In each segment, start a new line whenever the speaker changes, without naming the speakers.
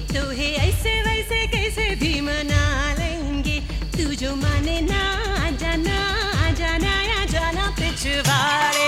तो है ऐसे वैसे कैसे भी मना लेंगे। तू जो माने ना जाना या जाना पिछवाड़े।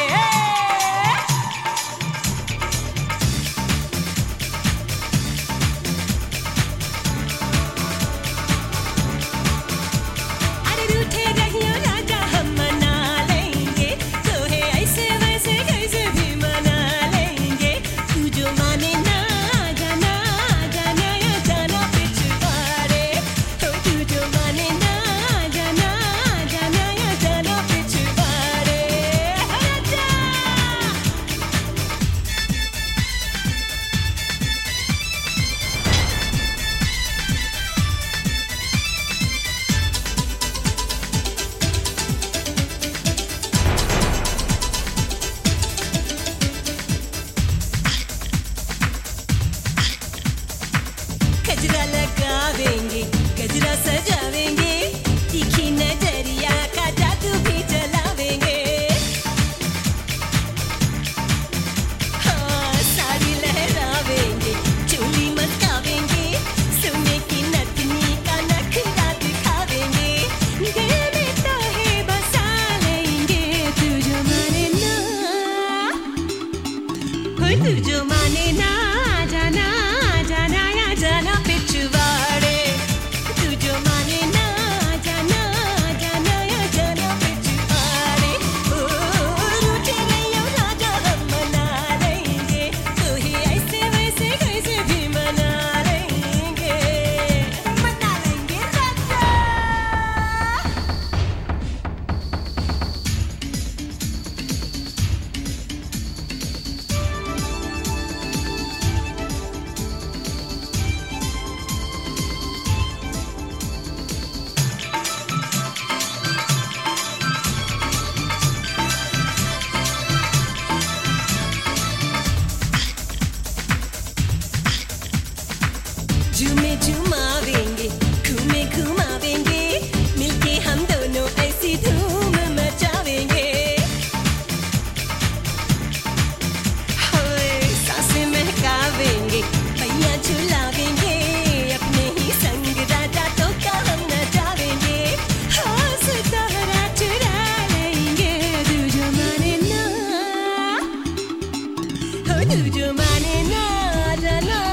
गजरा लगावेंगे, गजरा सजावेंगे, तीखी नजरिया का जादू भी चलावेंगे। हाँ, साड़ी लहरावेंगे, चोली मस्कावेंगे, सोने की नथनी का नखरा दिखावेंगे। दिल में तो है बसा लेंगे। तू जो माने ना, तू जो माने ना जाना या जाना पिछवाड़े। तू जो माने ना जाना या जाना पिछवाड़े। ओ रूठे नहीं राजा हम मना लेंगे। तो ही ऐसे वैसे कैसे भी मना लेंगे राजा। झूमे झुमावेंगे, घूमे घुमावेंगे, मिलके हम दोनों ऐसी धूम मचावेंगे। होए सांसें महकावेंगे, पैया झुलावेंगे, अपने ही संग राजा तो का हम नचावेंगे। हाँ सितारा चुरा लेंगे। तू जो माने ना, तू जो माने ना जाना